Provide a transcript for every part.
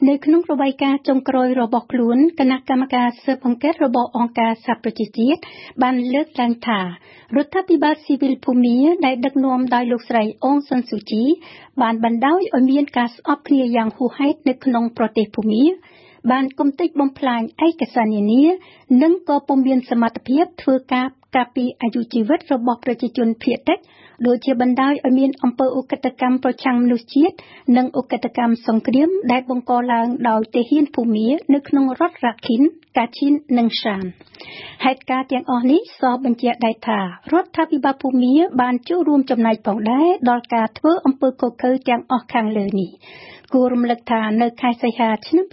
នៅក្នុងរបាយការណ៍ចុងក្រោយរបស់ខ្លួនគណៈកម្មការស៊ើបអង្កេតរបស់អង្គការសហប្រជាជាតិបានលើកឡើងថារដ្ឋាភិបាលស៊ីវិលភូមាដែលដឹកនាំដោយលោកស្រីអ៊ុងសានស៊ូជីបានបណ្ដោយឲ្យមានការស្អប់គ្នាយ៉ាងហួសហេតុនៅក្នុងប្រទេសភូមាបានគំទេចបំផ្លាញឯកសារនានានិងក៏ពុំមានសមត្ថភាពធ្វើការការពារអាយុជីវិតរបស់ប្រជាជនភាគតិចដូចជាបណ្ដោយឲ្យមានអំពើឧក្រិដ្ឋកម្មប្រឆាំងមនុស្សជាតិនិងឧក្រិដ្ឋកម្មសង្គ្រាមដែលបង្កឡើងដោយទាហានភូមានៅក្នុងរដ្ឋរ៉ាខិន កាឈិននិងសានហេតុការណ៍ទាំងអស់នេះសបញ្ជាក់ដែរថារដ្ឋាភិបាលភូមាបានចូលរួមចំណែកផងដែរដល់ការធ្វើអំពើឃោរឃៅទាំងអស់ខាងលើនេះគួររំលឹកថានៅខែសីហាឆ្នាំ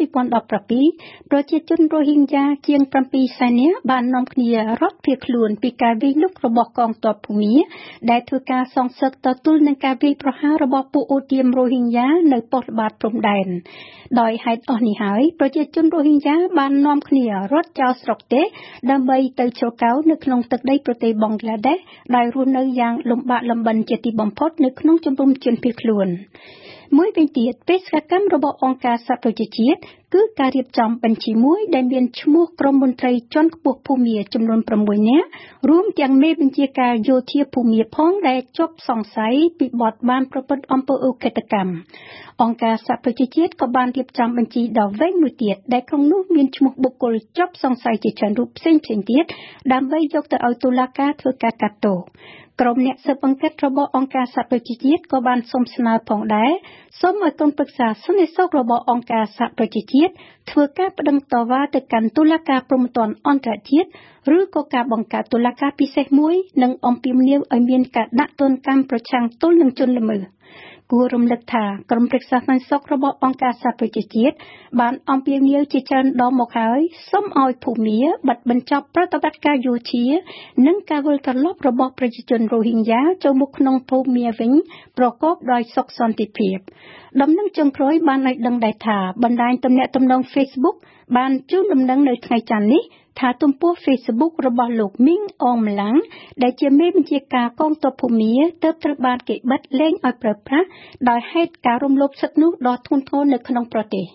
2017ប្រជាជនរ៉ូហីងយ៉ាជាង7សែននាក់បាននាំគ្នារត់ភៀសខ្លួនពីការវាយលុករបស់កងទ័ពភូមាដែលធ្វើការសងសឹកទល់នឹងការវាយប្រហាររបស់ពួកអូទៀមរ៉ូហីងយ៉ានៅប៉ុស្តិ៍បាតព្រំដែនដោយហេតុអស់នេះហើយប្រជាជនរ៉ូហីងយ៉ាបាននាំគ្នារត់ចោលស្រុកទេដើម្បីទៅជ្រកកោននៅក្នុងទឹកដីប្រទេសបង់ក្លាដេសដែលរស់នៅយ៉ាងលំបាកលំបិនជាទីបំផុតនៅក្នុងជំរំជនភៀសខ្លួនមួយវិញទៀតបេសកកម្មរបស់អង្គការសហប្រជាជាតិគឺការរៀបចំបញ្ជីមួយដែលមានឈ្មោះក្រុមមន្ត្រីជាន់ខ្ពស់ភូមាចំនួន6នាក់រួមទាំងមេបញ្ជាការយោធាភូមាផងដែលជាប់សង្ស័យពីបទបានប្រព្រឹត្តអំពើឧក្រិដ្ឋកម្មអង្គការសហប្រជាជាតិក៏បានរៀបចំបញ្ជីដ៏វែងមួយទៀតដែលក្នុងនោះមានឈ្មោះបុគ្គលជាប់សង្ស័យជាច្រើនរូបផ្សេងៗទៀតដើម្បីយកទៅឲ្យតុលាការធ្វើការកាត់ទោសក្រុមអ្នកស៊ើបអង្កេតរបស់អង្គការសហប្រជាជាតិក៏បានសុំស្នើផងដែរសូមឲ្យក្រុមប្រឹក្សាសន្តិសុខរបស់អង្គការសហប្រជាជាតិធ្វើការប្តឹងតវ៉ាទៅកាន់តុលាការព្រហ្មទណ្ឌអន្តរជាតិឬក៏ការបង្កើតតុលាការពិសេសមួយនិងអំពាវនាវឲ្យមានការដាក់ទណ្ឌកម្មប្រឆាំងទល់នឹងជនល្មើសគួររំលឹកថាក្រុមប្រឹក្សាសន្តិសុខរបស់អង្គការសហប្រជាជាតិបានអំពាវនាវជាច្រើនដងមកហើយសូមឲ្យភូមាបិទបញ្ចប់ប្រតិបត្តិការយោធានិងការវិលត្រឡប់របស់ប្រជាជនរ៉ូហីងយ៉ាចូលមកក្នុងភូមាវិញប្រកបដោយសុខសន្តិភាពដំណឹងចុងក្រោយបានឲ្យដឹងដែរថាបណ្ដាញទំនាក់ទំនង Facebook បានជូនដំណឹងនៅថ្ងៃច័ន្ទនេះថាទំព័រ Facebook របស់លោកមីងអងម្លាំងដែលជាមេបញ្ជាការកងទ័ពភូមាទើបត្រូវបានគេបិទលែងឲ្យប្រើប្រាស់ដោយហេតុការរំលោភសិទ្ធិនោះដ៏ធ្ងន់ធ្ងរនៅក្នុងប្រទេស